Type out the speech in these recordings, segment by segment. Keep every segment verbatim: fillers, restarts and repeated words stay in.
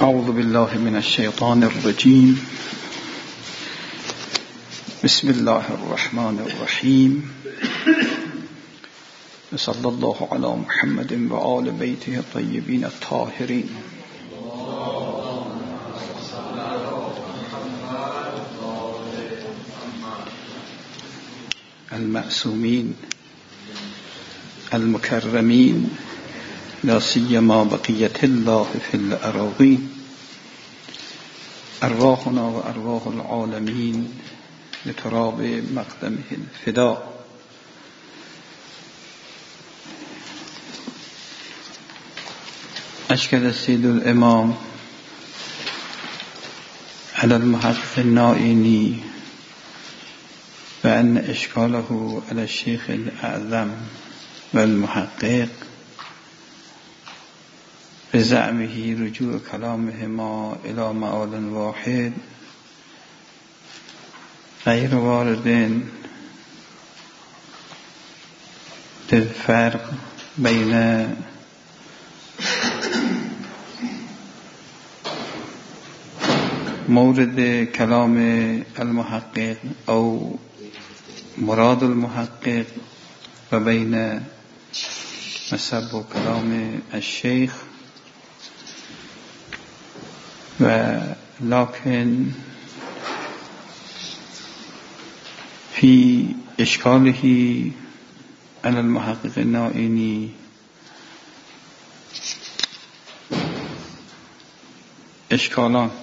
أعوذ بالله من الشيطان الرجيم. بسم الله الرحمن الرحيم. صلى الله على محمد وآل بيته الطيبين الطاهرين. المعصومين المكرمين، لا سيما بقية الله في الأراضين. أرواحنا وأرواح العالمين لتراب مقدمه الفداء. أشكل السيد الإمام على المحقق النائيني بأن إشكاله على الشيخ الأعظم والمحقق بزعمه رجوع كلامهما إلى مآل واحد غير وارد للفرق بين مورد كلام المحقق أو مراد المحقق وبين مسب كلام الشيخ، ولكن في إشكاله على المحقق النائيني إشكالان.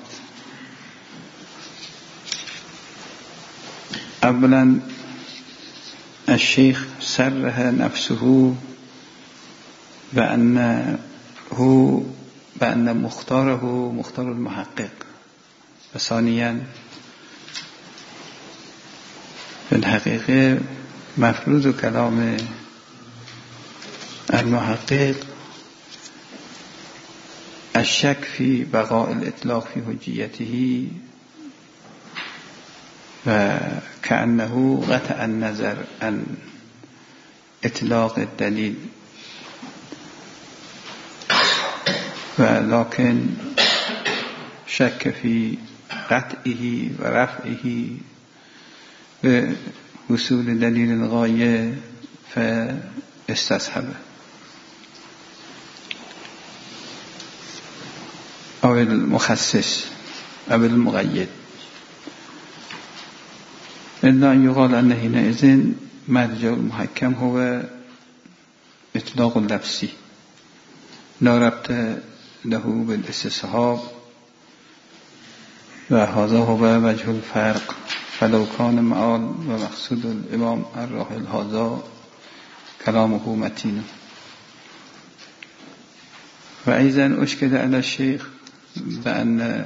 أولا، الشيخ سرح نفسه بأنه بأن مختاره مختار المحقق، وثانيا في الحقيقة مفروض كلام المحقق الشك في بقاء الإطلاق في حجيته، وكأنه قطع النظر عن إطلاق الدليل، ولكن شك في قطعه ورفعه بوصول دليل الغاية فاستصحبه أو المخصص أو المقيد. إلا أن يقال أن حينئذ مرجع المحكم هو إطلاق اللفظي لا ربط له بالاستصحاب، وهذا هو وجه الفرق. فلو كان مآل ومقصود الإمام الراحل هذا كلامه متين. وأيضا أشكل على الشيخ بأن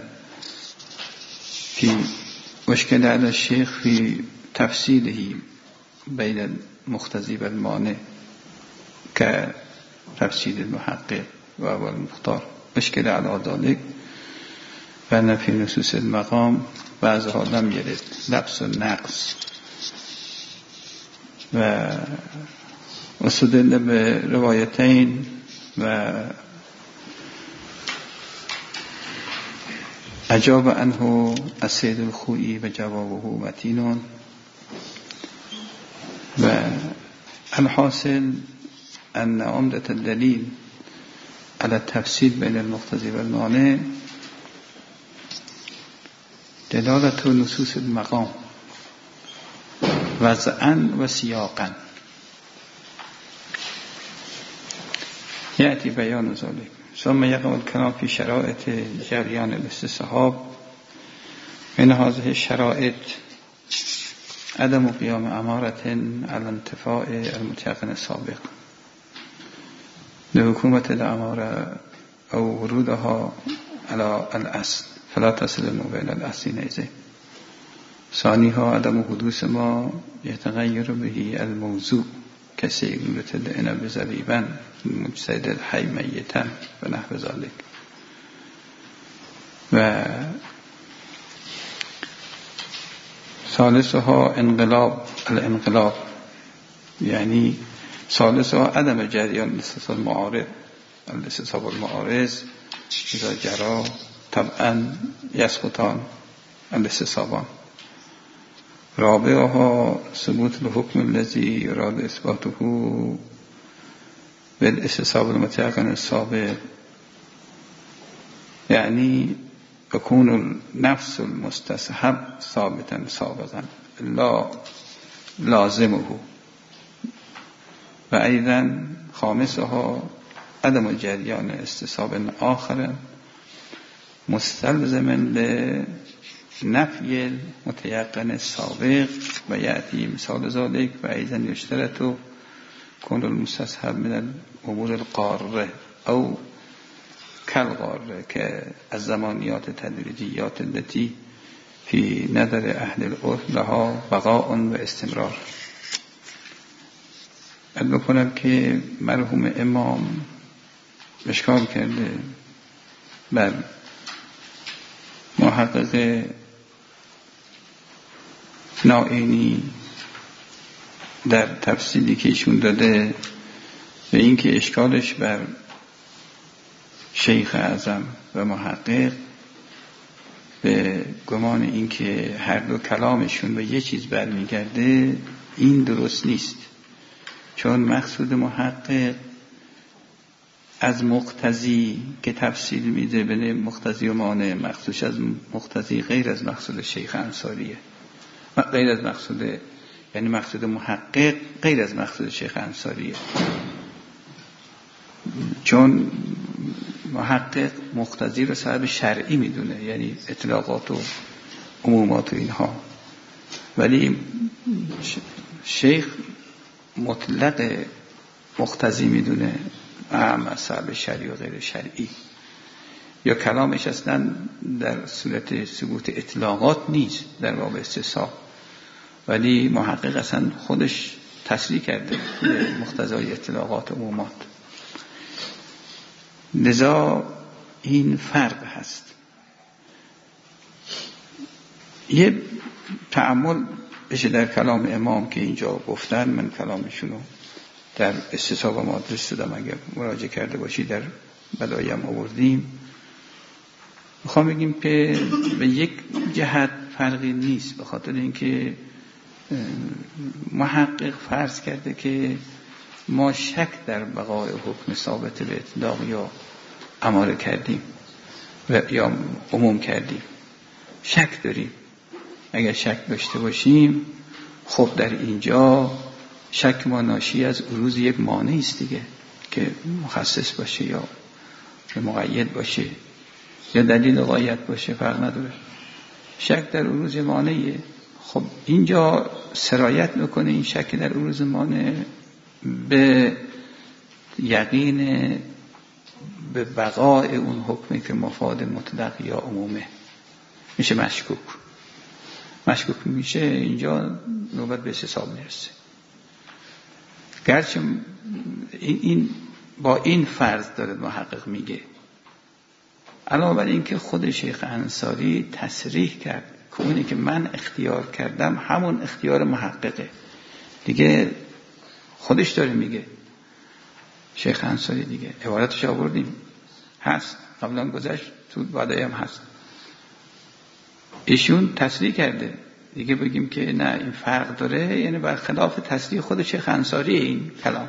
في أشكل على الشيخ في تفصيله بين المختزي والمانع كتفصيل المحقق وهو المختار. أشكل على ذلك بأن في نصوص المقام بعضها لم يرد لبس النقص، واستدل بروايتين و أجاب عنه السيد الخوئي وجوابه متين. والحاصل أن عمدة الدليل على التفصيل بين المقتضي والمانع دلالة نصوص المقام وضعا وسياقا. يأتي بيان ذلك. ثم يقع الكلام في شرائط جريان الاستصحاب. من هذه الشرائط عدم قيام أمارة على انتفاء المتيقن السابق لحكومة الأمارة أو ورودها على الأصل فلا تصل الموبيل الأصلي نيزه. ثانيها عدم حدوث ما يتغير به الموضوع كسيقولة العنب زبيبا مجتهد الحي ميتا ونحو ذلك. و ثالثها انقلاب الانقلاب، يعني ثالثها عدم جريان الاستصحاب المعارض الاستصحاب المعارض إذا جرى طبعا یسقطان الاستصابان. رابعها ثبوت الحكم الذي يراد اثباته بالاستصاب المتيقن السابق، یعنی يكون النفس المستصحب ثابتا سابقا لا لازمه. و ایضا خامسها عدم جریان استصاب آخر مستلزم لنفی المتيقن السابق و یأتی مثال ذلك و ایضا یشترط کن المستصحب من الامور القاره او کالقاره که از زمانیات تدریجیات التي فی نظر اهل العرف لها بقاء و استمرار. اد بکنم که مرحوم امام اشکال کرده بر محقق نائینی در تفصیلی که ایشون داده و این که اشکالش بر شیخ اعظم و محقق به گمان این که هر دو کلامشون به یه چیز برمیگرده، این درست نیست. چون مقصود محقق از مقتضی که تفصیل میده بین مقتضی و مانع، مقصودش از مقتضی غیر از مقصود شیخ انصاریه، غیر از مقصود، یعنی مقصود محقق غیر از مقصود شیخ انصاریه. چون محقق مقتضی رو صاحب شرعی میدونه، یعنی اطلاقات و عمومات و اینها، ولی شیخ مطلق مقتضی میدونه، اهم از صاحب شرعی و غیر شرعی. یا کلامش اصلا در صورت ثبوت اطلاقات نیست در باب استصحاب، ولی محقق اصلا خودش تصریح کرده مقتضای اطلاقات و عمومات. لذا این فرق هست. یه تأمل بشه در کلام امام که اینجا گفتن. من کلامشونو در استصحاب و مادرس دادم، اگر مراجعه کرده باشی در بدایم آوردیم. میخوام بگیم که به یک جهت فرقی نیست، به خاطر اینکه محقق فرض کرده که ما شک در بقای حکم ثابت به اطلاق یا اماره کردیم و یا عموم کردیم، شک داریم. اگر شک داشته باشیم، خب در اینجا شک ما ناشی از عروض یک مانع است دیگه، که مخصص باشه یا مقید باشه یا دلیل غایت باشه، فرق نداره. شک در عروض مانعه. خب اینجا سرایت میکنه این شک در عروض مانع به یقین به بقای اون حکمی که مفاد مطلق یا عمومه، میشه مشکوک. مشکوک میشه اینجا نوبت به استصحاب میرسه. گرچه این, این با این فرض داره محقق میگه، علاوه بر این که خود شیخ انصاری تصریح کرد که اونی که من اختیار کردم همون اختیار محققه دیگه، خودش داره میگه. شیخ انصاری دیگه عبارتش آوردیم، هست قبلا گذشت، تو بعدی هم هست. ایشون تصریح کرده دیگه، بگیم که نه این فرق داره، یعنی برخلاف تصریح خود شیخ انصاری این کلام.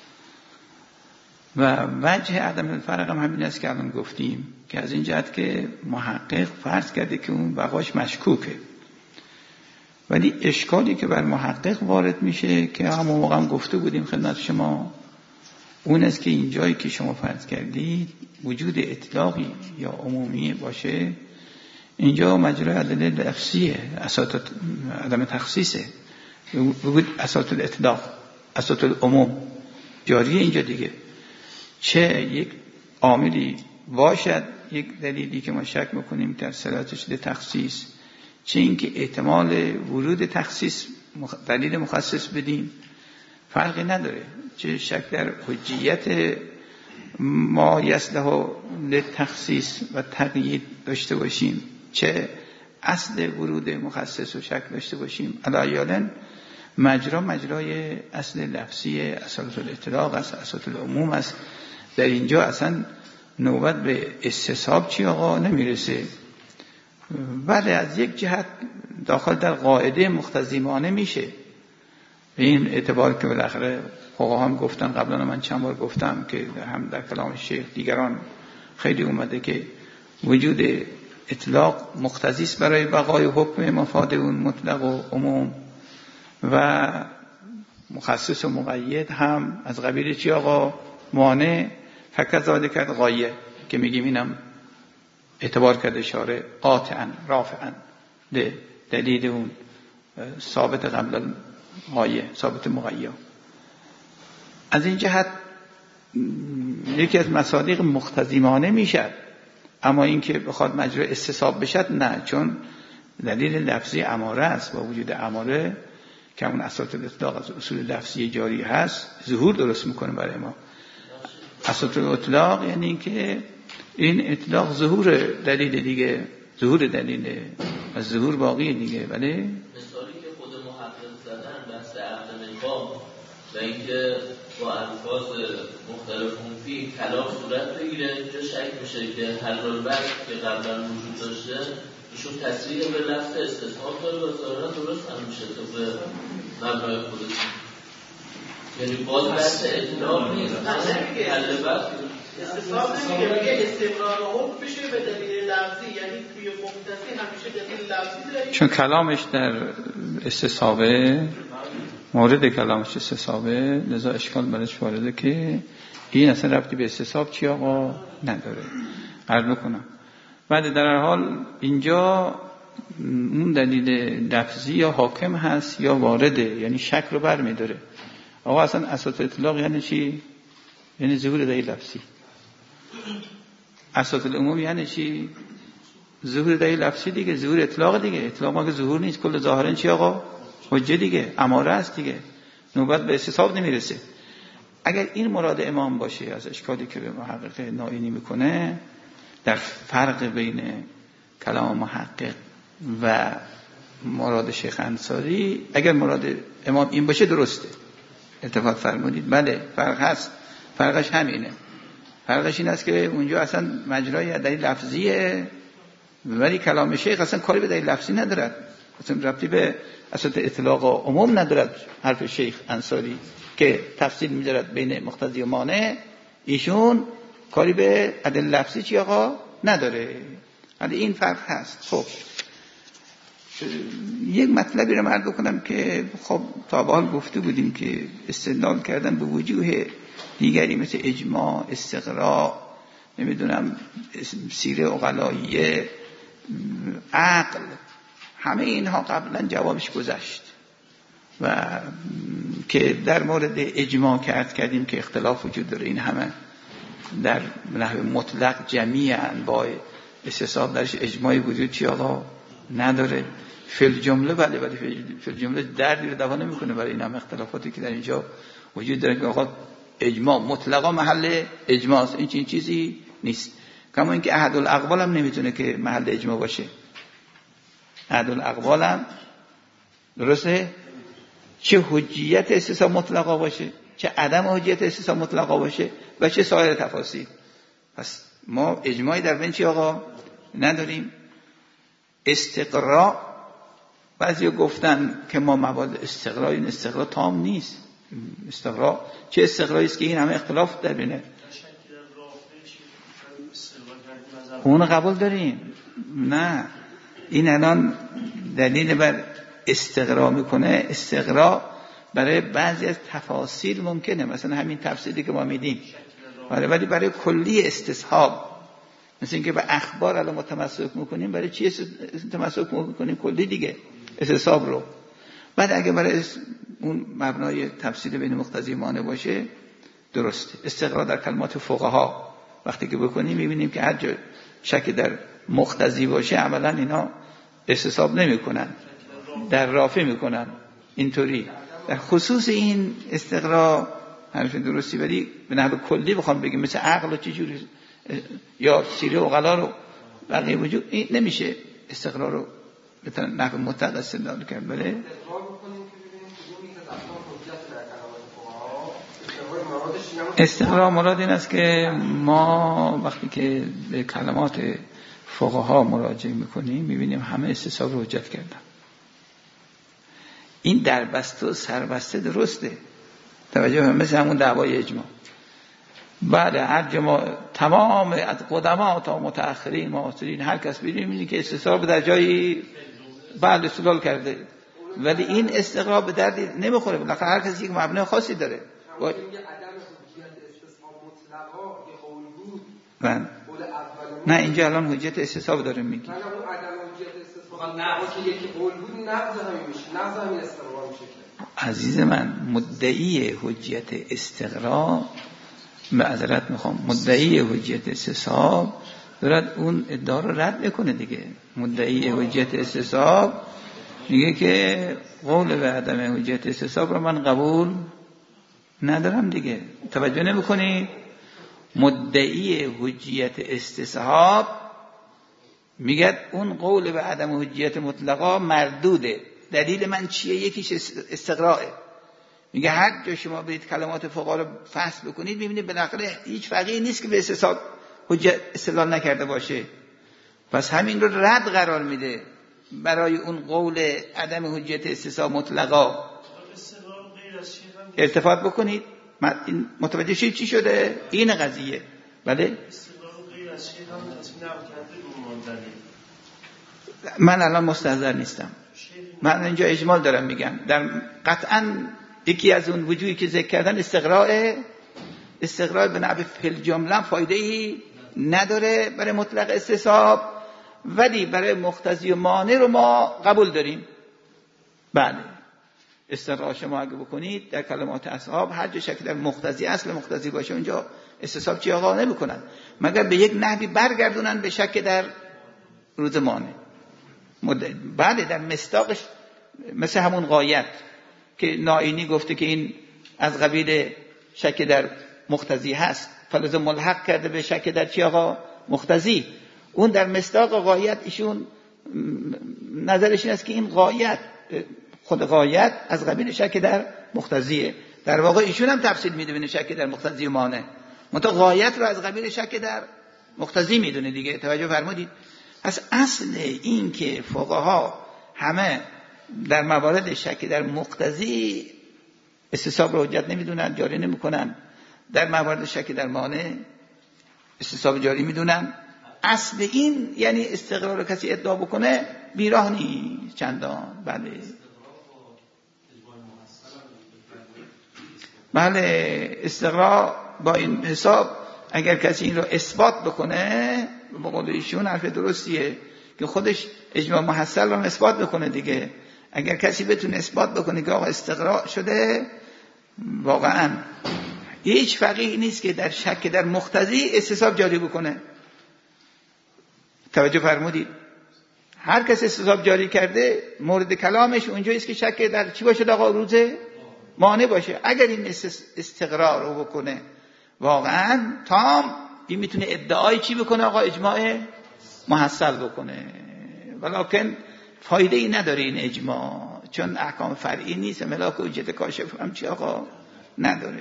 و وجه عدم الفرق هم همین است که الان گفتیم، که از این جهت که محقق فرض کرده که اون بقاش مشکوکه. ولی اشکالی که بر محقق وارد میشه که همون موقع هم گفته بودیم خدمت شما، اون است که این جایی که شما فرض کردید وجود اطلاقی یا عمومی باشه، اینجا مجرای ادله لفظیه، اساس عدم تخصیصه، وجود اساس الاطلاق، اساس العموم جاریه اینجا دیگه. چه یک عاملی باشد، یک دلیلی که ما شک میکنیم در صلاحیتش ده تخصیص، چه اینکه احتمال ورود تخصیص دلیل مخصص بدیم، فرقی نداره. چه شک در حجیت ما یصلح للتخصیص و تقیید داشته باشیم، چه اصل ورود مخصص و شک داشته باشیم، علایالن مجرا مجرای اصل لفظی، اساس الاطلاق است، اساس العموم است. در اینجا اصلا نوبت به استصحاب چی آقا نمیرسه. بله از یک جهت داخل در قاعده مقتضی مانع میشه، به این اعتبار که بالاخره فقها هم گفتن، قبلا من چند بار گفتم که هم در کلام شیخ دیگران خیلی اومده که وجود اطلاق مقتضی است برای بقای حکم مفاد اون مطلق و عموم، و مخصص و مقید هم از قبیل چی آقا مانع. فکذالک کرد غایه که میگیم اینم اعتبار کرده شارع قاطعا رافعا ده دلیل اون ثابت قبل غایه ثابت مقید. از این جهت یکی از مصادیق مقتضی مانع میشد، اما اینکه بخواد مجرا استصحاب بشد نه، چون دلیل لفظی اماره است. با وجود اماره که همون اساس الاطلاق از اصول لفظی جاری هست ظهور درست میکنه برای ما. اساس الاطلاق یعنی اینکه این اطلاق ظهور دلیل دیگه، ظهور دلیل و ظهور باقی دیگه. ولی مثالی که خود محقق زدن بحث عقد نکاح و اینکه با الفاظ مختلف فی کلام صورت بگیره، اینجا شک میشه که حل البحث که قبلا وجود داشته ایشون تصریح به لفظ استصحاب داره و ظاهرا درست هم میشه تو به مبنای خودشون، یعنی باز بحث اطلاق نیست. حل بحث استصحاب نمیگه، میگه استمرار حکم بشه به دلیل لفظی، یعنی توی مقتضی همیشه دلیل لفظی داره، چون کلامش در استصحابه، مورد کلامش استصحابه، لذا اشکال برش وارده که این اصلا ربطی به استصحاب چی آقا نداره. عرض میکنم بعد در هر حال اینجا اون دلیل لفظی یا حاکم هست یا وارده، یعنی شک رو بر میداره. آقا اصلا اساس اطلاق یعنی چی؟ یعنی ظهور دلیل لفظی. اساس العموم یعنی چی؟ ظهور دلیل لفظی دیگه، ظهور اطلاق دیگه. اطلاق ما که ظهور نیست، کل ظاهرا چی آقا؟ حجه دیگه، اماره است دیگه، نوبت به استصحاب نمیرسه. اگر این مراد امام باشه از اشکالی که به محقق نائینی میکنه در فرق بین کلام محقق و مراد شیخ انصاری، اگر مراد امام این باشه درسته، اتفاق فرمودید. بله فرق هست، فرقش همینه. فرقش این است که اونجا اصلا مجرای دلیل لفظیه، ولی کلام شیخ اصلا کاری به دلیل لفظی ندارد، اصلا ربطی به اصلا اطلاق و عموم ندارد. حرف شیخ انصاری که تفصیل میذارد بین مقتضی و مانع، ایشون کاری به دلیل لفظی چی آقا نداره. ولی این فرق هست. خب یک مطلبی رو عرض بکنم که خب تا به حال گفته بودیم که استدلال کردن به وجوه دیگری مثل اجماع، استقراء، نمیدونم سیره عقلاییه، عقل، همه اینها قبلا جوابش گذشت و که در مورد اجماع که عرض کردیم که اختلاف وجود داره. این همه در نحو مطلق جمیعاً با استصحاب درش اجماعی وجود چی آقا نداره. فی الجمله بله، ولی فی الجمله دردی رو دوا نمیکنه برای این هم اختلافاتی که در اینجا وجود داره که آقا اجماع مطلقا محل اجماع است. این چیز چیزی نیست. کما اینکه احد الاقوال هم نمیتونه که محل اجماع باشه. احد الاقوال هم درسته چه حجیت استصحاب مطلقا باشه، چه عدم حجیت استصحاب مطلقا باشه و چه سایر تفاصیل. پس ما اجماعی در بین چی آقا نداریم. استقراء، بعضی گفتن که ما مواد استقراء، این استقراء تام نیست. استقراء چه استقرائی است که این همه اختلاف در بینه. اون قبول داریم؟ نه، این الان دلیل بر استقراء میکنه. استقراء برای بعضی از تفاصیل ممکنه، مثلا همین تفسیری که ما میدیم، ولی برای کلی استصحاب، مثل اینکه به اخبار الان متمسک میکنیم، برای چی تمسک میکنیم؟ کلی دیگه استصحاب رو. بعد اگه برای اون مبنای تفسیر بین مقتضی مانع باشه درسته. استقراء در کلمات فقها وقتی که بکنیم میبینیم که هر جا شک در مقتضی باشه عملا اینا استصحاب نمیکنن، در رافع میکنن. اینطوری در خصوص این استقراء حرف درستی، ولی به نحو کلی بخوام بگیم مثل عقل و چجوری یا سیره عقلا رو بقیه وجود، این نمیشه استقراء رو به نحو مطلق استدلال کرد. بله استقرار بکنیم که ببینیم کدومی که اصلا حجت در کلمات فقها استقرار مرادش استقرا مراد این است که ما وقتی که به کلمات فقها مراجعه میکنیم میبینیم همه استصحاب رو حجت کردن. این دربسته و سربسته درسته، توجه هم مثل همون دعوای اجماع. بعد هر جماع تمام از قدما تا متأخرین معاصرین هر کس ببینیم اینی که استصحاب در جایی بعد استدلال کرده، ولی این استقرا به دردی نمیخوره. بالاخره هر کسی یک مبنای خاصی داره. با... من نه اینجا الان حجت استصحاب داره میگی. من اون عدم حجت استصحاب نه که یکی قول بود نقض همین میشه، نقض همین استقرا میشه. عزیز من مدعی حجت استقرا، معذرت میخوام، مدعی حجت استصحاب دارد اون ادعا رو رد میکنه دیگه. مدعی حجت استصحاب میگه که قول به عدم حجت استصحاب رو من قبول ندارم دیگه. توجه نمیکنی؟ مدعی حجیت استصحاب میگه اون قول به عدم حجیت مطلقا مردوده. دلیل من چیه؟ یکیش استقراءه. میگه هر جا شما برید کلمات فقها رو فحص بکنید میبینید بالاخره هیچ فقیهی نیست که به استصحاب حجت استدلال نکرده باشه. پس همین رو رد قرار میده برای اون قول عدم حجت استصحاب مطلقا. التفات بکنید متوجه شید چی شده؟ این قضیه. بله من الان مستحضر نیستم، من اینجا اجمال دارم میگم. در قطعا یکی از اون وجوهی که ذکر کردن استقراء استقراء به نحو فل جمله فایده ای نداره برای مطلق استصحاب، ولی برای مقتضی و مانع رو ما قبول داریم. بله استقراء شما اگه بکنید در کلمات اصحاب هر جا شکل در مقتضی اصل مقتضی باشه اونجا استصحاب چی آقا نمیکنن مگر به یک نحوی برگردونن به شک در روز مانع. بله در مصداقش مثل همون غایت که نائینی گفته که این از قبیل شک در مقتضی هست، فلزم ملحق کرده به شک در چی آقا؟ مقتضی. اون در مصداق غایت ایشون نظرش این است که این غایت خود غایت از قبیل شک در مقتضیه. در واقع ایشون هم تفصیل میده بین شک در مقتضی و مانع، منتها غایت رو از قبیل شک در مقتضی میدونه دیگه. توجه فرمودید؟ پس اصل این که فقها همه در موارد شک در مقتضی استصحاب رو حجت نمیدونن، جاری نمیکنن. در موارد شک در مانع استصحاب جاری میدونن. اصل این یعنی استقرار رو کسی ادعا بکنه بیراه نیست چندان. بله بله استقرار با این حساب اگر کسی این رو اثبات بکنه به قول ایشون حرف درستیه که خودش اجماع محصل رو اثبات بکنه دیگه. اگر کسی بتونه اثبات بکنه که آقا استقرار شده، واقعا هیچ فقیه نیست که در شک در مقتضی استصحاب جاری بکنه. توجه فرمودید؟ هر کس استصحاب جاری کرده مورد کلامش اونجاییست که شک در چی باشه آقا؟ روز مانع باشه. اگر این استقرار رو بکنه واقعا تام، این میتونه ادعای چی بکنه آقا؟ اجماع محصل بکنه. ولیکن فایده ای نداره این اجماع، چون احکام فرعی نیست. ملاک حجت کاشف هم چی آقا؟ نداره.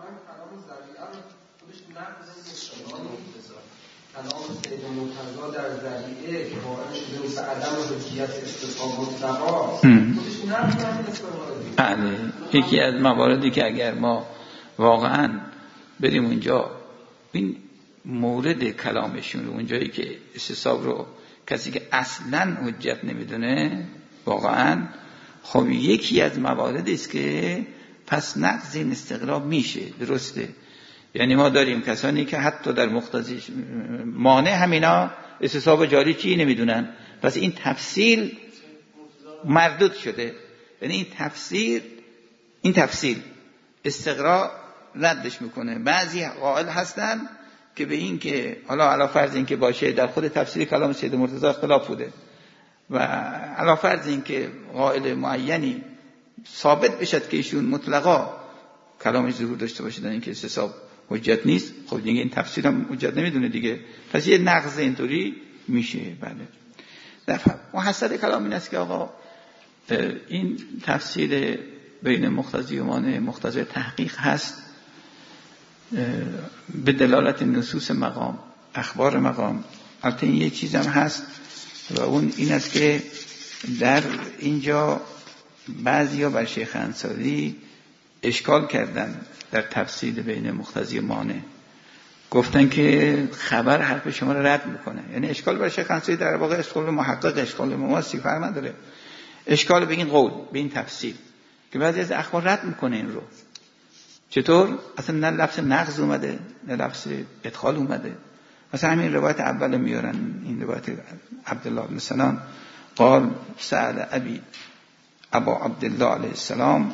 کلام سید مرتضی در ذریعه که واقعا شده واسه عدم حجیت استصحاب مطلقا خودش نه. بله یکی از مواردی که اگر ما واقعا بریم اونجا این مورد کلامشون رو اونجایی که استصحاب رو کسی که اصلا حجت نمیدونه واقعا، خب یکی از مواردی است که پس نقض این استقرار میشه. درسته؟ یعنی ما داریم کسانی که حتی در مقتضی مانع همینا استصحاب جاری چی نمیدونن، پس این تفصیل مردود شده. یعنی این تفسیر این تفصیل استقرار ردش میکنه. بعضی قائل هستن که به این که حالا علی فرض این که باشه در خود تفسیر کلام سید مرتضی اختلاف بوده و علی فرض این که قائل معینی ثابت بشد که ایشون مطلقا کلامش ظهور داشته باشه در این که استصحاب حجت نیست، خب دیگه این تفسیر هم حجت نمیدونه دیگه، پس یه نقض اینطوری میشه. بله در محصل کلام این است که آقا این تفسیر بین مقتضی و مانع مقتضی تحقیق هست. به دلالت نصوص مقام، اخبار مقام. البته این یک چیز هم هست و اون این است که در اینجا بعضیا بر شیخ انصاری اشکال کردن در تفصیل بین مقتضی و مانع، گفتن که خبر حرف شما رو رد میکنه. یعنی اشکال بر شیخ انصاری در واقع اشکال محقق، اشکال مواسی فرق نداره، اشکال به این قول، به این تفصیل که بعضی از اخبار رد میکنه این رو. چطور؟ اصلا نه لفظ نقض اومده نه لفظ ادخال اومده. مثلا همین روایت اول میارن، این روایت عبدالله بن سلام قال سأل ابی ابا عبدالله علیه السلام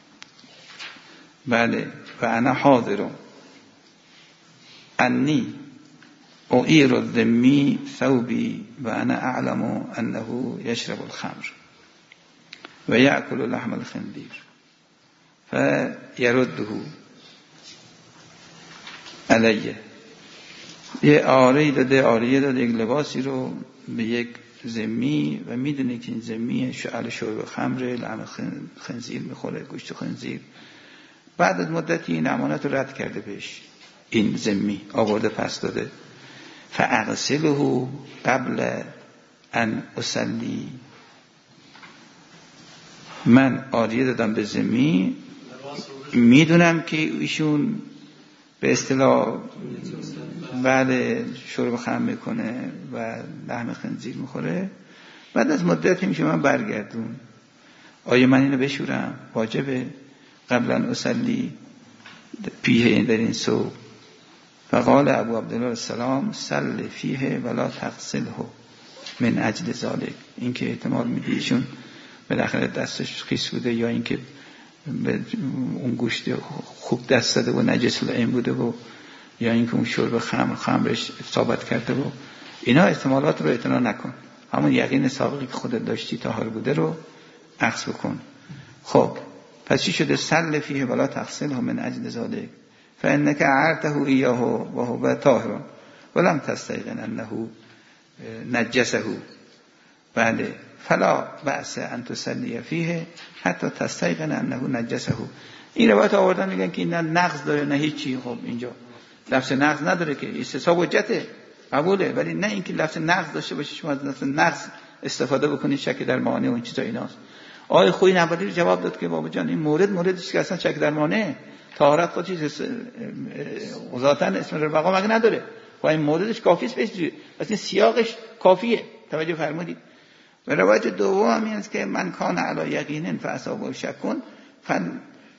بله و انا حاضر انی اعیر الذمی ثوبی و انا اعلم انه یشرب الخمر و یأکل لحم الخنزیر فیرده علیه. یه آره داده، آریه داده، یک لباسی رو به یک ذمی و میدونه که این ذمی شعل شرب خمر، لحم خنزیر میخوره، گوشت خنزیر. بعد از مدتی این امانت رو رد کرده بهش، این ذمی آورده پس داده. فاغسله قبل ان اصلی، من آریه دادم به ذمی، میدونم که ایشون به اصطلاح بعد شرب خمر میکنه و لحم خنزیر میخوره. بعد از مدتی میشه من برگردون، آیا من اینو بشورم؟ واجبه قبلا اصلی پیه در این صوب. فقال ابو عبدالله السلام سل فیه ولا تغسله من اجل ذالک. این که احتمال میدی ایشون بالاخره دستش خیس بوده یا اینکه اون گوشت خوب دست داده و نجس العین بوده و یا اینکه اون شرب خمر خمرش اصابت کرده و اینا احتمالات رو اعتنا نکن، همون یقین سابقی که خودت داشتی طاهر بوده رو اخذ بکن. خب پس چی شده؟ سل فیه ولا تغسله من اجل ذالک فانک عرته ایاه و هو طاهر ولم تستيقن انه نجسه. بله فلا بأس ان تصلی فیه حتی تستيقن انه نجسه. این روایت آوردن میگن که این نه نقض داره نه هیچی. خب اینجا لفظ نقض نداره که، استثاب حجته قبوله، ولی نه اینکه لفظ نقض داشته باشه شما از لفظ نقض استفاده بکنید شک در مانع و این چیزا ایناست. آقای خوی نوالی رو جواب داد که بابا جان این مورد موردش که اصلا شک در مانع، طهارت خود چیز ذاتاً اسم ربقا مگه نداره، و این موردش کافیه بهش، اصلا سیاقش کافیه. توجه فرمودید؟ و روایت دوم هم این است که من کان علی یقین فاصابه شکن فل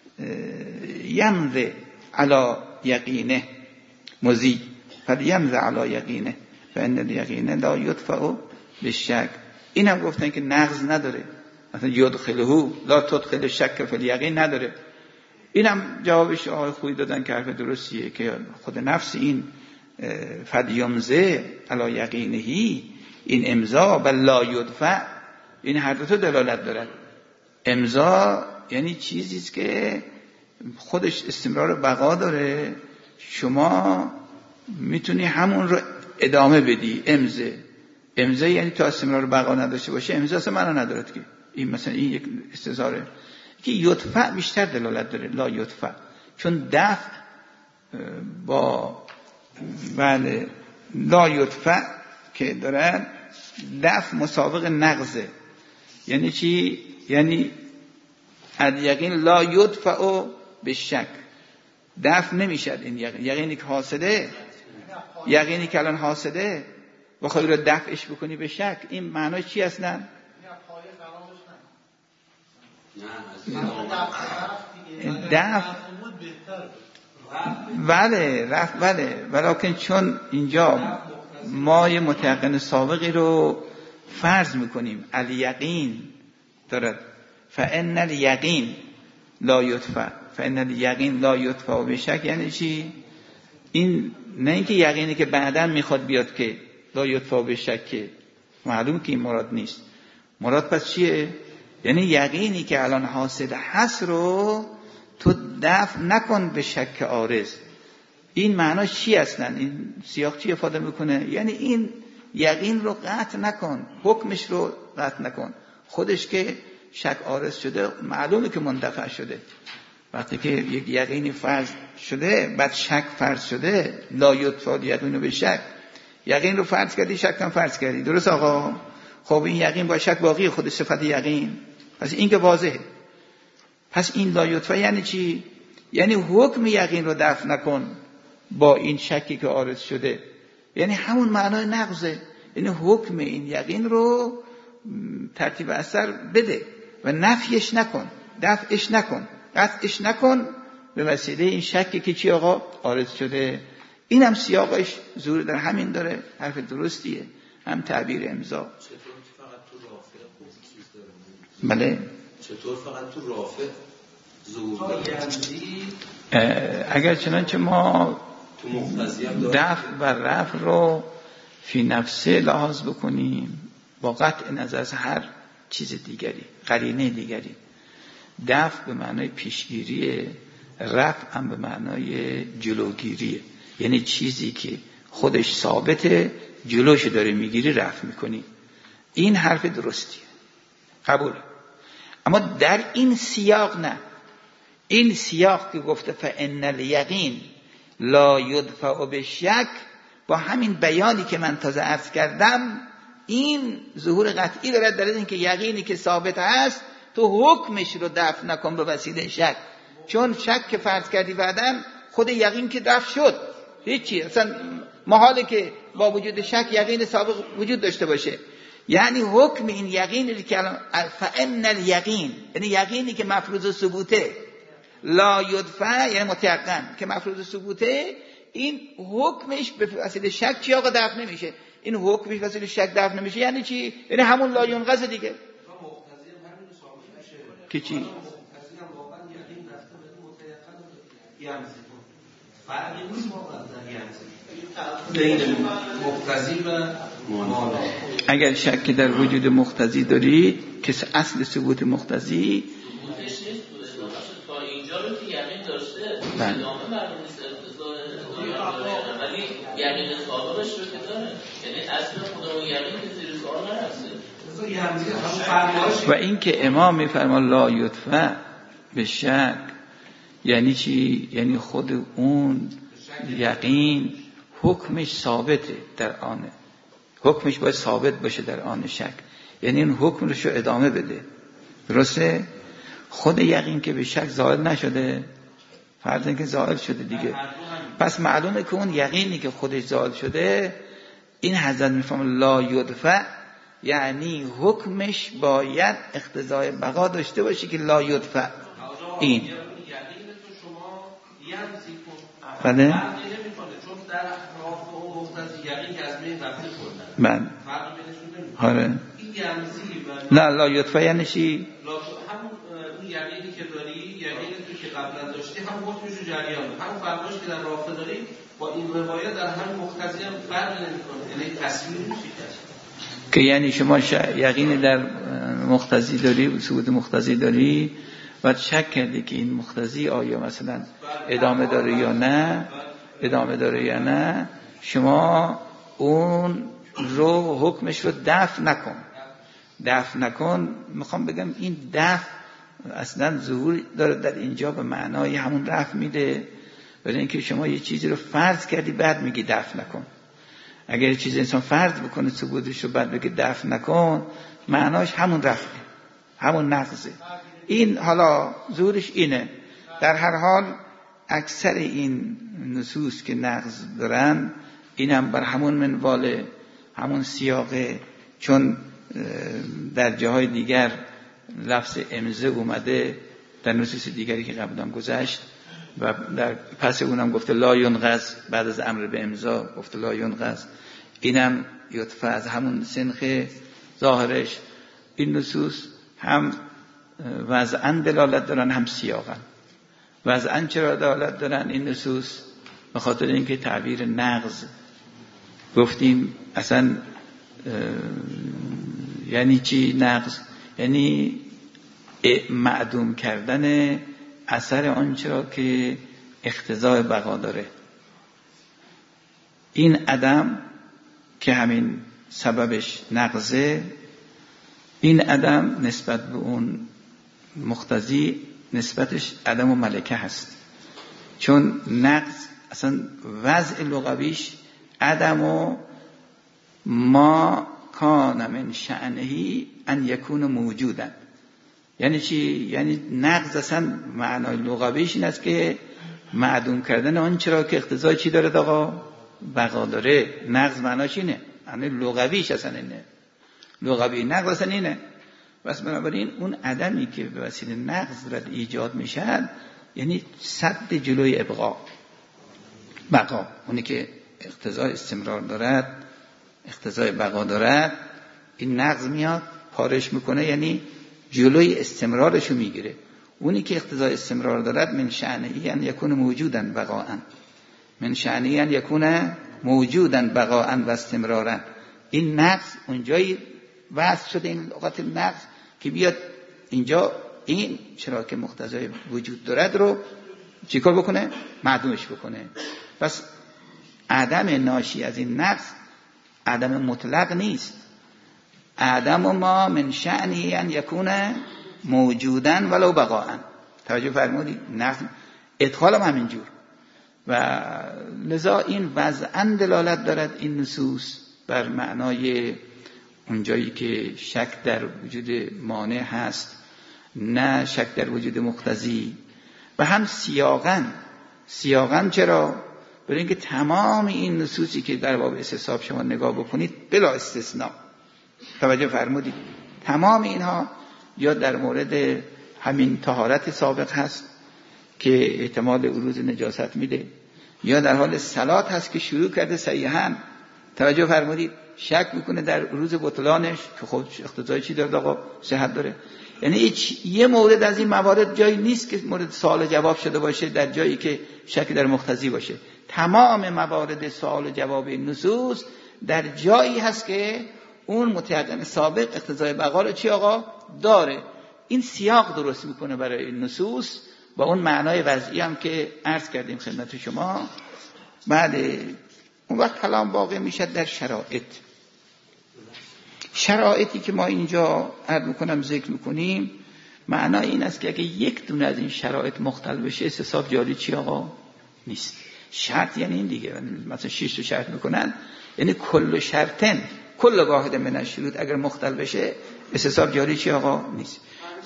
یمض علی یقینه مزی فل یمض علی یقینه فان الیقین لا یدفع بالشک. این هم گفتن که نقض نداره، مثلا یدخله لا تدخل شک فی الیقین نداره. این هم جوابش آقای خویی دادن که حرف درستیه که خود نفس این فلیمزه علی یقینهی، این امضا بل لا یدفع، این هر دو تا دلالت دارد. امضا یعنی چیزیست که خودش استمرار بقا داره، شما میتونی همون رو ادامه بدی. امضا امضا یعنی تا استمرار بقا نداشته باشه امضا اصلا معنا ندارد که این مثلا این یک استظهاره. که یدفع بیشتر دلالت داره، لا یدفع، چون دفع با بله لا یدفع که دارن، دفع مسابق نقضه. یعنی چی؟ یعنی الیقین لا یدفع به شک، دفع نمیشد این یقین. یقینی که حاصله، یقینی که الان حاصله و خواهی رو دفعش بکنی به شک، این معنی چی اصلا؟ دفع بله رفت بله، ولیکن چون اینجا ما یه متیقن سابقی رو فرض میکنیم، الیقین دارد فان الیقین لا یدفع فان الیقین لا یدفع بشک. یعنی چی؟ این نه اینکه یقینی که بعداً میخواد بیاد که لا یدفع بشک، که معلوم که این مراد نیست. مراد پس چیه؟ یعنی یقینی که الان حاصل هست رو تو دفع نکن به شک عارض. این معنی چی اصلا؟ این سیاق چی افاده میکنه؟ یعنی این یقین رو قطع نکن، حکمش رو قطع نکن. خودش که شک عارض شده معلومه که مندفع شده. وقتی که یک یقینی فرض شده بعد شک فرض شده، لا یدفع یقین به شک، یقین رو فرض کردی شک هم فرض کردی، درست آقا؟ خب این یقین با شک باقی خود صفت یقین، پس این که واضحه. پس این لا یدفع یعنی چی؟ یعنی حکم یقین رو دفع نکن با این شکی که عارض شده، یعنی همون معنای نقضه، یعنی حکم این یقین رو ترتیب اثر بده و نفیش نکن، دفعش نکن، قطعش نکن به وسیله این شکی که چی آقا عارض شده. این هم سیاقش ظهور در همین داره، حرف درستیه، هم تعبیر امضا. چطور فقط تو رافع خوب چیز داره؟ بله چطور فقط تو رافع ظهور داره؟ اگر چنانچه ما دفع و رفع رو فی نفسه لحاظ بکنیم با قطع نظر از هر چیز دیگری، قرینه دیگری، دفع به معنای پیشگیریه، رفع هم به معنای جلوگیریه، یعنی چیزی که خودش ثابته جلوش داره میگیری رفع میکنی. این حرف درستیه، قبول. اما در این سیاق نه، این سیاق که گفته فإن الیقین لا یدفع بالشک، با همین بیانی که من تازه عرض کردم این ظهور قطعی دارد در این که یقینی که ثابت هست تو حکمش رو دفع نکن به وسیله شک، چون شک که فرض کردی بعدم خود یقین که دفع شد، هیچی اصلا محاله که با وجود شک یقین سابق وجود داشته باشه. یعنی حکم این یقینی که فإن الیقین، یعنی یقینی که مفروض ثبوته، لا یدفع یعنی متیقن که مفروض ثبوته، این حکمش به وسیله شک چی آقا دفع نمیشه. این حکمش به وسیله شک دفع نمیشه یعنی چی؟ یعنی همون لا ینقض دیگه. که چی؟ اگر شک در وجود مقتضی دارید که اصل ثبوت مقتضی تا اینجا رو که یقین داشته بله. ادامه معلوم نیست ولی یقین سابقش رو که داره، یعنی اصل خودمون یقین که زیر سوال نرسه. و این که امام میفرما لا یدفع به شک یعنی چی؟ یعنی خود اون یقین حکمش ثابته در آنه، حکمش باید ثابت باشه در آن شک، یعنی این حکم رو شو ادامه بده. درسته؟ خود یقین که به شک زائل نشده، فرض اینکه زائل شده دیگه، پس معلومه که اون یقینی که خودش زائل شده، این حضرت میفهم لا یدفع یعنی حکمش باید اقتضای بقا داشته باشه که لا یدفع. این بله من آره نه لا یدفع یعنی چی؟ همون اون یقینی که داری، یقینی تو که قبلا داشتی، همون حکمش رو جریان، همون فرقش که در رافع داری با این روایت در همین مقتضی هم فرق نمی‌کنه، یعنی تصویر میشه که یعنی شما ش... یقینی در مقتضی داری، ثبوت مقتضی داری و شک کردی که این مقتضی آیا مثلا ادامه داره یا نه، ادامه داره یا نه، شما اون رو حکمش رو دفع نکن، دفع نکن. میخوام بگم این دفع اصلا ظهور داره در اینجا به معنای همون رفع میده، برای اینکه شما یه چیزی رو فرض کردی بعد میگی دفع نکن. اگر یه چیزی انسان فرض بکنه ثبوتش رو بعد بگه دفع نکن، معناش همون رفعه، همون نقضه. این حالا ظهورش اینه. در هر حال اکثر این نصوص که نقض دارن این هم بر همون منواله، همون سیاقه، چون در جاهای دیگر لفظ امضا اومده در نصوص دیگری که قبلا گذشت و در پس اونم گفته لا ینقض، بعد از امر به امضا گفته لا ینقض، اینم یدفع از همون سنخ ظاهرش. این نصوص هم وضعاً دلالت دارن هم سیاقاً. وضعاً چرا دلالت دارن این نصوص؟ به خاطر اینکه تعبیر نقض گفتیم اصلا یعنی چی نقض؟ یعنی معدوم کردن اثر آنچه را که اقتضای بقا داره. این عدم که همین سببش نقضه، این عدم نسبت به اون مقتضی نسبتش عدم و ملکه هست. چون نقض اصلا وضع لغویش عدم و ما کان من شأنه ان یکون موجودا. یعنی چی؟ یعنی نقض اصلا معنای لغویش این است که معدوم کردن آنچه را که اقتضای چی داره آقا؟ بقا داره. نقض معناش اینه، یعنی لغویش اصلا اینه، لغوی نقض اصلا اینه. بس بنابراین اون عدمی که به وسیله نقض رد ایجاد میشد یعنی سد جلوی ابقا، بقا، اونی که اقتضای استمرار دارد، اقتضای بقا دارد، این نقض میاد پارش میکنه، یعنی جلوی استمرارشو میگیره. اونی که اقتضای استمرار دارد من شأنه ان یکون موجودا بقاء، من شأنه ان یکون موجودا بقاء و استمرارا. این نقض اونجایی وضع شده، این لغت نقض که بیاد اینجا این چرا که مقتضای وجود دارد رو چیکار بکنه؟ معدومش بکنه. پس عدم ناشی از این نقض عدم مطلق نیست. عدم ما من شأنه ان یکون موجودا ولو بقاء. توجه فرمودید؟ نقض ادخال هم همینجور. و لذا این وضعاً دلالت دارد این نصوص بر معنای اونجایی که شک در وجود مانع هست، نه شک در وجود مقتضی. و هم سیاقاً سیاقاً چرا؟ برای اینکه تمام این نصوصی که در باب استصحاب شما نگاه بکنید بلا استثناء، توجه فرمودید، تمام اینها یا در مورد همین طهارت سابق هست که احتمال عروض نجاست میده، یا در حال صلات هست که شروع کرده صحیحاً، توجه فرمودید، شک میکنه در روز بطلانش که خود اقتضای چی داره آقا؟ صحت داره. یعنی یه مورد از این موارد جایی نیست که مورد سوال جواب شده باشه در جایی که شک در مقتضی باشه. تمام موارد سوال و جواب نصوص در جایی هست که اون متیقن سابق اقتضای بقا رو چی آقا؟ داره. این سیاق درست میکنه برای این نصوص با اون معنای وضعی هم که عرض کردیم خدمت شما. بعد اون وقت کلام واقع میشه در شرایط. شرایطی که ما اینجا عرض میکنم ذکر میکنیم معنای این است که اگه یک دونه از این شرایط مختل بشه استصحاب جاری چی آقا؟ نیست. شرط یعنی این دیگه، مثلا شش تا شرط میکنن، یعنی کل شرطن کل واحد من الشروط اگر مختل بشه استصحاب جاری چی آقا؟ نیست.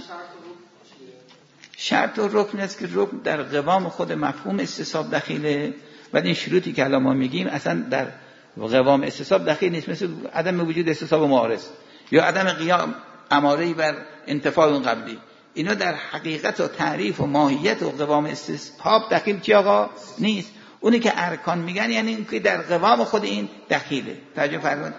شرط و رکن است که رکن در قوام خود مفهوم استصحاب دخیله. بعد این شروطی که الان ما میگیم اصلا در قوام استصحاب دخیل نیست، مثل عدم وجود استصحاب معارض یا عدم قیام اماره‌ای بر انتفاع اون قبلی. اینا در حقیقت و تعریف و ماهیت و قوام استصحاب دخیل چی آقا؟ نیست. اونی که ارکان میگن یعنی این که در قوام خود این دخیله. توجه فرمایید.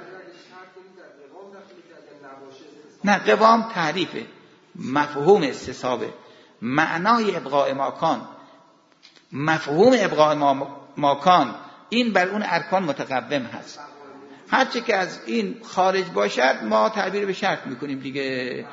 نه، قوام تعریفه، مفهوم استصحابه، معنای ابقاء ماکان، مفهوم ابقاء ماکان این بر اون ارکان متقوم هست. هرچی که از این خارج باشد ما تعبیر به شرط میکنیم دیگه.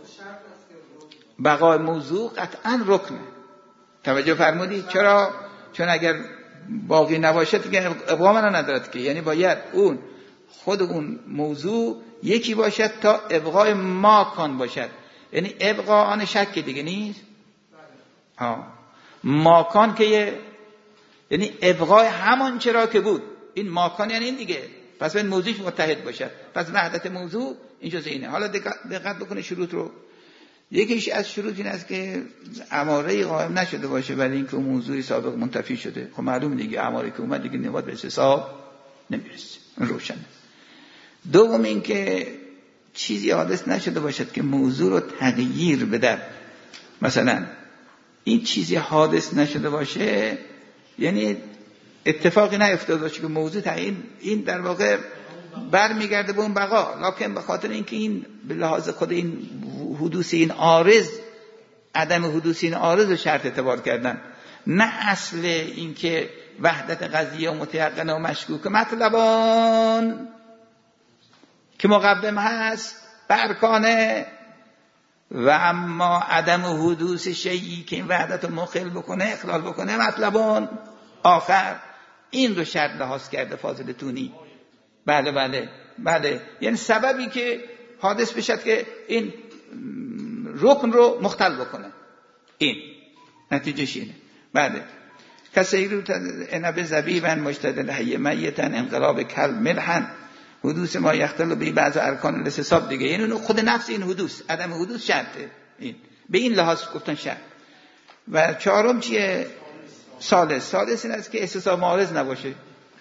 بقای موضوع قطعا رکنه. توجه فرمودید؟ چرا؟ چون اگر باقی نباشد دیگه ابقا منو ندارد که، یعنی باید اون خود اون موضوع یکی باشد تا ابقای ماکان باشد. یعنی ابقا آن شک دیگه نیست. ها ماکان که یعنی ابقای همان چرا که بود، این ماکان یعنی این دیگه. پس باید موضوعش متحد باشد. پس وحدت موضوع این جزء اینه. حالا دقت بکنه شروط رو. یکیش از شروط این است که اماره قائم نشده باشه ولی اینکه موضوعی سابق منتفی شده. خب معلوم دیگه اماره که اومد دیگه نواد به استصحاب نمیرسه، روشنه. دوم اینکه چیزی حادث نشده باشد که موضوع رو تغییر بده. مثلا این چیزی حادث نشده باشه یعنی اتفاقی نیفتاده باشه که موضوع تغییر، این در واقع برمیگرده به اون بقا، لکن به خاطر اینکه این به لحاظ خود این حدوث این عارض، عدم حدوث این عارض رو شرط اعتبار کردن، نه اصل اینکه وحدت قضیه و متیقن و مشکوک مطلبان که مقوم هست برکانه و اما عدم حدوث شیئی که این وحدت رو مخل بکنه اخلال بکنه مطلبان آخر. این رو شرط لحاظ کرده فاضل تونی. بله بله بله، یعنی سببی که حادث بشد که این رکن رو مختل بکنه، این نتیجهش اینه. بله کسیرو عنب زبیبا مجتدل حی میتا انقلاب کل ملحن حدوث ما یختل به بعض ارکان الاستصحاب دیگه. یعنی خود نفس این حدوث، عدم حدوث شرطه. این به این لحاظ گفتن شرط. و چهارم چیه؟ ثالث. ثالث این است که استصحاب معارض نباشه.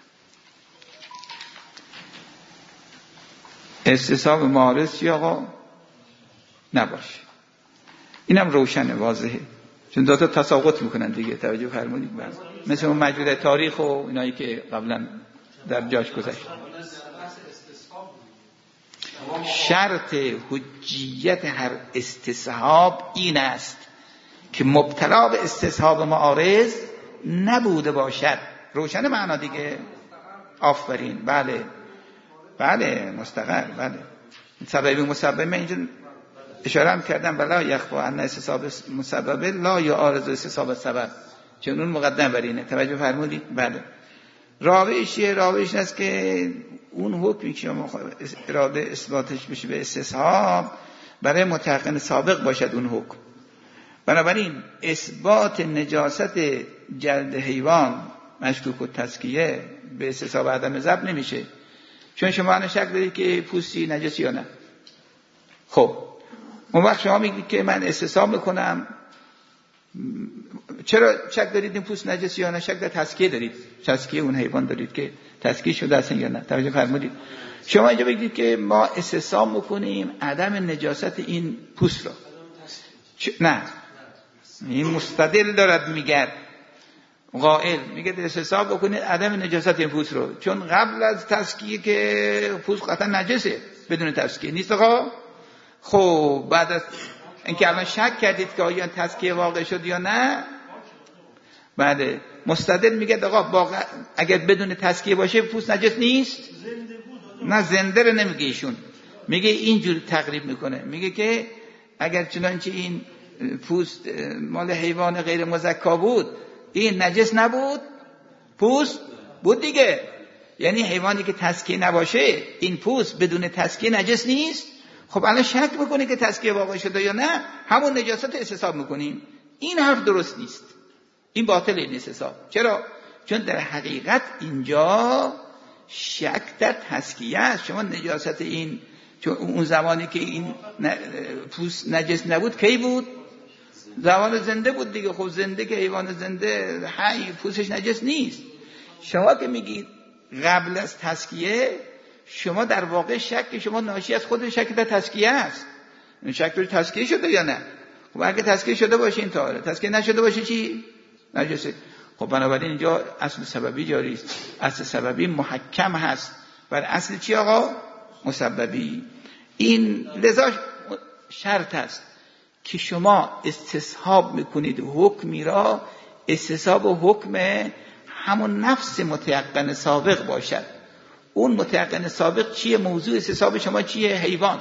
استصحاب معارض چی آقا؟ نباشه. اینم روشنه، واضحه، چون دو تا تساقط میکنن دیگه. توجه فرمودید؟ مثل اون مجموعه تاریخ و اینایی که قبلا در جاش گذشت. شرط حجیت هر استصحاب این است که مبتلا به استصحاب معارض نبوده باشد. روشن معنا دیگه. آفرین. بله بله مستقر. بله سببی مسبب. من اینجا اشاره هم کردم بلا یخفا ان استصحاب مسبب لا یعارض استصحاب سبب، چون اون مقدم بر اینه. توجه فرمودید؟ بله. راویشیه. راویش است که اون حکمی که شما اراده اثباتش بشه به استصحاب برای متحقق سابق باشد اون حکم. بنابراین اثبات نجاست جلد حیوان مشکوک و تزکیه به استصحاب عدم ضبط نمیشه، چون شما الان شک دارید که پوستی نجس یا نه. خب اون وقت شما میگید که من استصحاب میکنم. چرا شک دارید این پوست نجس یا نه؟ شک در تزکیه دارید، تزکیه اون حیوان دارید که تزکیه شده اصلا یا نه. توجه فرمودید؟ شما اینجا بگید که ما استصحاب میکنیم عدم نجاست این پوست را. نه، این مستدل دارد میگه، قائل میگه استصحاب بکنید عدم نجاست این پوست رو، چون قبل از تزکیه که پوست قطعا نجسه، بدون تزکیه نیست آقا. خب بعد از اینکه الان شک کردید که آیا تزکیه واقع شد یا نه، بعد مستدل میگه آقا اگر بدون تزکیه باشه پوست نجس نیست. نه زنده رو نمیگه ایشون، میگه اینجور تقریب میکنه، میگه که اگر چنانچه این پوست مال حیوان غیر مزکا بود این نجس نبود، پوست بود دیگه. یعنی حیوانی که تزکیه نباشه این پوست بدون تزکیه نجس نیست. خب الان شک میکنه که تزکیه واقع شده یا نه، همون نجاست استصحاب میکنیم. این حرف درست نیست، این باطل این استصحاب. چرا؟ چون در حقیقت اینجا شک در تزکیه است. شما نجاست این، چون اون زمانی که این پوست نجس نبود کی بود؟ زمان زنده بود دیگه. خب زنده که حیوان زنده حی پوستش نجس نیست. شما که میگید قبل از تزکیه، شما در واقع شک شما ناشی از خود شک در تزکیه است. این شک در تزکیه شده یا نه؟ خب اگه تزکیه شده باشه این طاهره، تزکیه نشده باشه چی؟ نجسه. خب بنابراین اینجا اصل سببی جاری است. اصل سببی محکم هست بر اصل چی آقا؟ مسببی. این لذا شرط است که شما استصحاب میکنید حکمی را، استصحاب و حکم همون نفس متیقن سابق باشد. اون متیقن سابق چیه؟ موضوع استصحاب شما چیه؟ حیوان.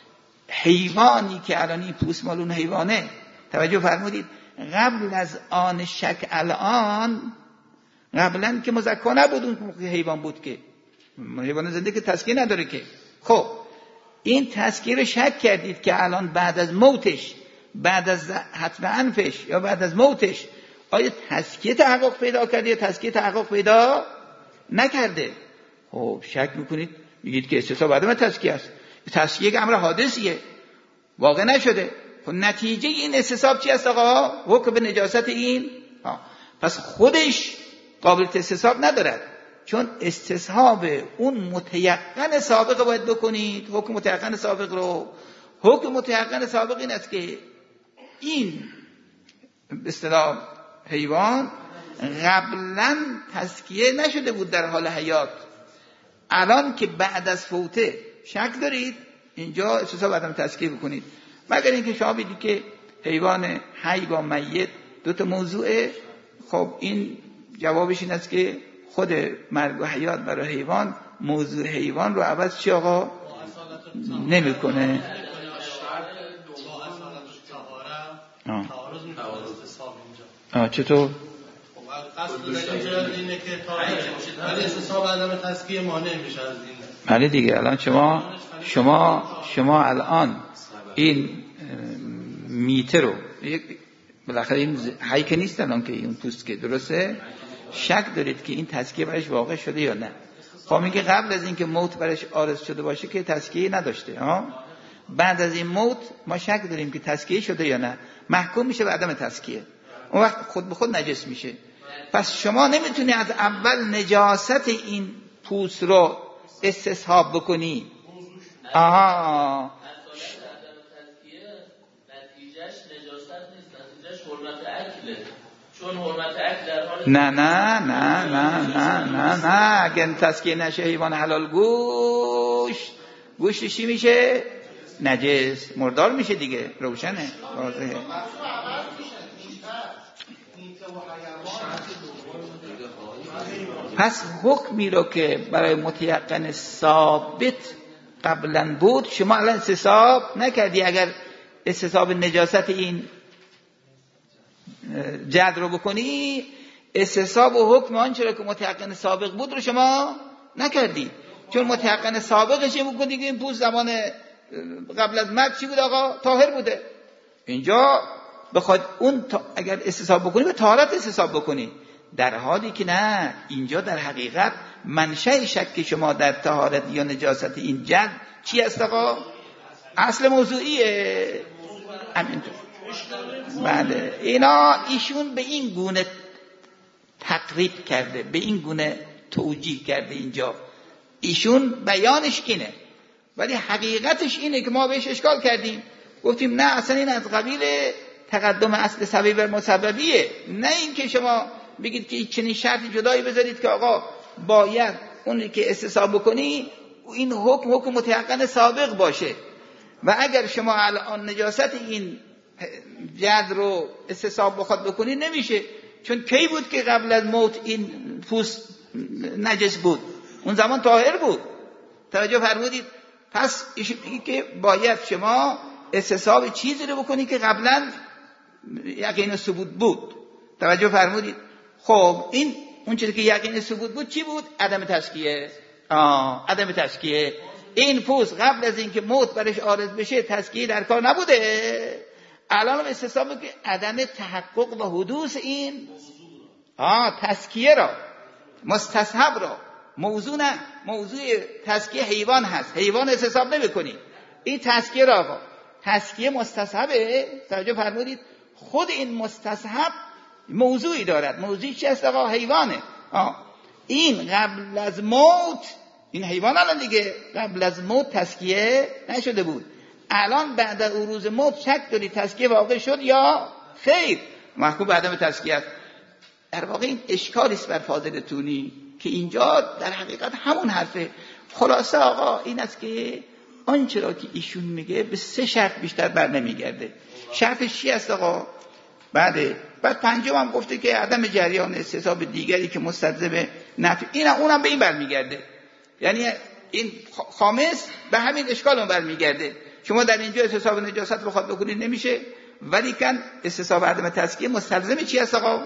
حیوانی که الان این پوست مال اون حیوانه. توجه فرمودید؟ قبل از آن شک الان، قبلا که مزکا نبود اون حیوان بود که حیوان زنده که تزکیه نداره که. خب این تزکیه رو شک کردید که الان بعد از موتش، بعد از حتم انفش یا بعد از موتش آیا تزکیه تحقق پیدا کرده یا تزکیه تحقق پیدا نکرده؟ خب شک میکنید، میگید که استصحاب عدم تزکیه است. تزکیه یک امر حادثیه، واقع نشده. خب نتیجه این استصحاب چی است آقا؟ حکم به نجاست این. ها. پس خودش قابلیت استصحاب ندارد، چون استصحاب اون متیقن سابق باید بکنید. حکم متیقن سابق رو، حکم متیقن سابق این است که این به اصطلاح حیوان قبلا تزکیه نشده بود در حال حیات، الان که بعد از فوته شک دارید، اینجا استصحاب عدم تزکیه بکنید. مگر اینکه شما بگید که حیوان حی با میت دو تا موضوعه. خب این جوابش این است که خود مرگ و حیات برای حیوان موضوع حیوان رو عوض چی آقا نمیکنه. آه چطور؟ قصد اینجا اینه که تا استصحاب عدم تزکیه مانع میشه از این. بله دیگه. الان شما شما شما الان این میته رو بالاخره این حی که نیست الان که این پوست که درسته، شک دارید که این تزکیه برش واقع شده یا نه. خب میگه قبل از اینکه موت برش عارض شده باشه که تزکیه نداشته ها، بعد از این موت ما شک داریم که تزکیه شده یا نه، محکوم میشه به عدم تزکیه، اون وقت خود به خود نجس میشه. پس شما نمیتونی از اول نجاست این پوست رو استصحاب بکنی. آها چون حرمت اکل در حال نه نه نه نه نه نه نه اگر تزکیه نشه حیوان حلال گوشت گوشتش چی میشه؟ نجس، مردار میشه دیگه، روشنه واضحه. پس حکمی رو که برای متیقن ثابت قبلا بود شما الان استصحاب نکردی. اگر استصحاب نجاست این جد رو بکنی، استصحاب و حکم آنچه رو که متیقن سابق بود رو شما نکردی، چون متیقن سابقش این بود که این پوست زمان قبل از مرگ چی بود آقا؟ طاهر بوده. اینجا بخواد اون اگر استصحاب بکنی به طهارت استصحاب بکنی، در حالی که نه، اینجا در حقیقت منشأ شک شما در طهارت یا نجاست این جد چی است آقا؟ اصل موضوعیه. همینطور بله، اینا ایشون به این گونه تقریب کرده، به این گونه توجیه کرده. اینجا ایشون بیانش اینه، ولی حقیقتش اینه که ما بهش اشکال کردیم، گفتیم نه اصلا این از قبیل تقدم اصل سببی بر مسببیه، نه این که شما بگید که چنین شرطی جدایی بذارید که آقا باید اونی که استصحاب بکنی این حکم حکم متیقن سابق باشه. و اگر شما الان نجاست این جد رو استصحاب بخواد بکنی نمیشه، چون کی بود که قبل از موت این پوست نجس بود؟ اون زمان طاهر بود. توجه فرمودید؟ پس این که باید شما استصحاب چیزی رو بکنی که قبلا یقین ثبوت بود. توجه فرمودید؟ خب این اون چیزی که یقین ثبوت بود چی بود؟ عدم تزکیه. آه عدم تزکیه. این پوست قبل از اینکه موت برش عارض بشه تزکیه در کار نبوده. الان استصحاب که عدم تحقق و حدوث این آه تزکیه را، مستصحب را، موضوع نه، موضوع تزکیه حیوان هست، حیوان استصحاب نمی‌کنی. این تزکیه را آقا تزکیه مستصحبه. توجه فرمودید؟ خود این مستصحب موضوعی دارد. موضوعی چی است آقا؟ حیوانه. آه. این قبل از موت این حیوان الان دیگه قبل از موت تزکیه نشده بود، الان بعد از روز موت شک داری تزکیه واقع شد یا خیر؟ محکوم به عدم تزکیه است. در واقع این اشکالی است بر فاضل تونی که اینجا در حقیقت همون حرفه. خلاصه آقا این است که آنچه را که ایشون میگه به سه شرط بیشتر بر نمیگرده. شرطش چی است آقا؟ بعد بعد پنجم هم گفته که عدم جریان استصحاب دیگری که مستلزم نفی، این اونم به این برمیگرده. یعنی این خامس به همین اشکال اون برمیگرده. شما در اینجا استصحاب نجاست بخواد بکنید نمیشه، ولی کن استصحاب عدم تزکیه مستلزم چی است آقا؟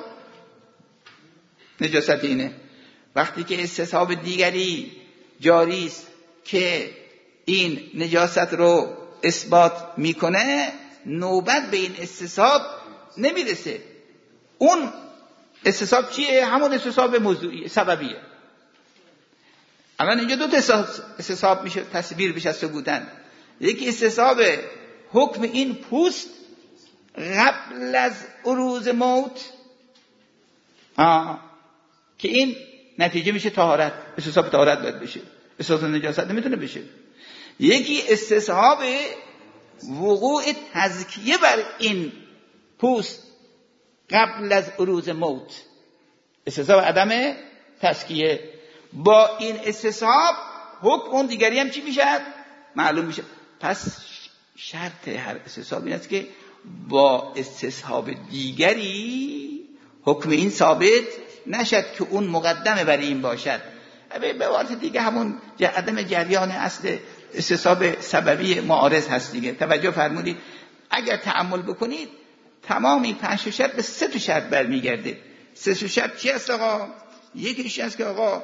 نجاست اینه. وقتی که استصحاب دیگری جاری است که این نجاست رو اثبات میکنه، نوبت به این استصحاب نمیرسه. اون استصحاب چیه؟ همون استصحاب موضوعی سببیه. الان اینجا دو تا استصحاب میشه تصویر بشه ثبوتن. یکی استصحاب حکم این پوست قبل از عروض موت، آه. که این نتیجه میشه طهارت، استصحاب طهارت باید بشه، استصحاب نجاست نمیتونه بشه. یکی استصحاب وقوع تزکیه بر این پوست قبل از عروض موت، استصحاب عدم تزکیه. با این استصحاب حکم اون دیگری هم چی میشه؟ معلوم میشه. پس شرط هر استصحاب این است که با استصحاب دیگری حکم این ثابت نشد که اون مقدمه برای این باشد. به عبارت دیگه همون عدم جریان اصل استصحاب سببی معارض هست دیگه. توجه فرمودید؟ اگر تأمل بکنید تمام این پنج شرط به سه تا شرط برمیگرده. سه تا شرط چی است آقا؟ یکیش است که آقا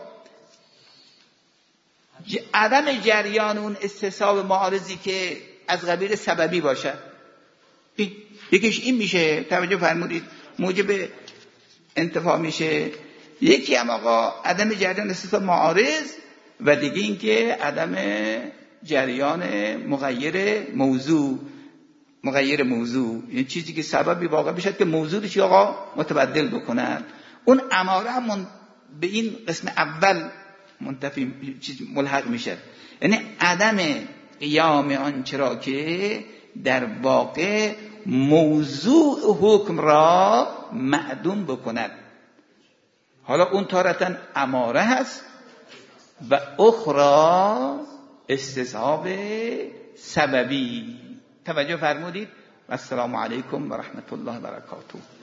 عدم جریان اون استصحاب معارضی که از قبیل سببی باشد. این یکیش این میشه، توجه فرمودید، موجب انتفاع میشه. یکی هم آقا عدم جریان استثبات معارض و دیگه این که عدم جریان مغیر موضوع. مغیر موضوع یعنی چیزی که سببی واقع بشه که موضوع چی آقا متبدل بکنن. اون اماره هم به این قسم اول منتفی چیز ملحق میشه، یعنی عدم قیام آن چرا که در واقع موضوع حکم را معدوم بکند. حالا اون تارتن اماره هست و اخرى استصحاب سببی. توجه فرمودید. السلام علیکم و رحمت الله و برکاته.